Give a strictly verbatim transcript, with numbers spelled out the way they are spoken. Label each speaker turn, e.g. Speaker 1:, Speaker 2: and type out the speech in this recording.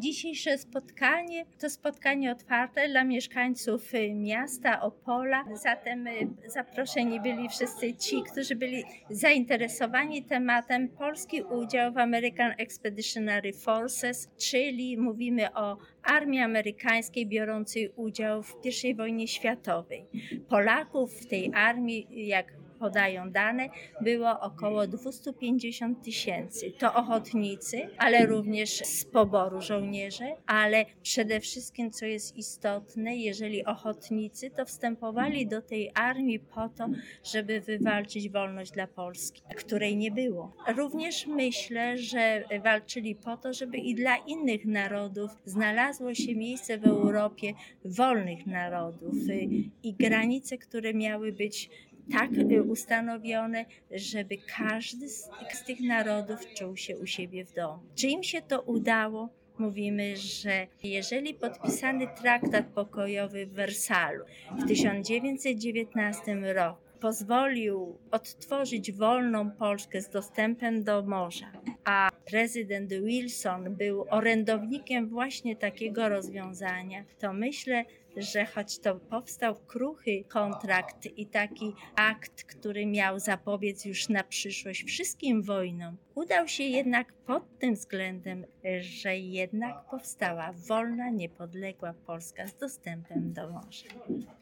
Speaker 1: Dzisiejsze spotkanie to spotkanie otwarte dla mieszkańców miasta Opola. Zatem zaproszeni byli wszyscy ci, którzy byli zainteresowani tematem polski udział w American Expeditionary Forces, czyli mówimy o armii amerykańskiej biorącej udział w pierwszej wojnie światowej. Polaków w tej armii, jak podają dane, było około dwieście pięćdziesiąt tysięcy. To ochotnicy, ale również z poboru żołnierze, ale przede wszystkim, co jest istotne, jeżeli ochotnicy, to wstępowali do tej armii po to, żeby wywalczyć wolność dla Polski, której nie było. Również myślę, że walczyli po to, żeby i dla innych narodów znalazło się miejsce w Europie wolnych narodów i granice, które miały być tak ustanowione, żeby każdy z, z tych narodów czuł się u siebie w domu. Czy im się to udało? Mówimy, że jeżeli podpisany traktat pokojowy w Wersalu w tysiąc dziewięćset dziewiętnastym roku pozwolił odtworzyć wolną Polskę z dostępem do morza, a prezydent Wilson był orędownikiem właśnie takiego rozwiązania, to myślę, że choć to powstał kruchy kontrakt i taki akt, który miał zapobiec już na przyszłość wszystkim wojnom, udał się jednak pod tym względem, że jednak powstała wolna, niepodległa Polska z dostępem do morza.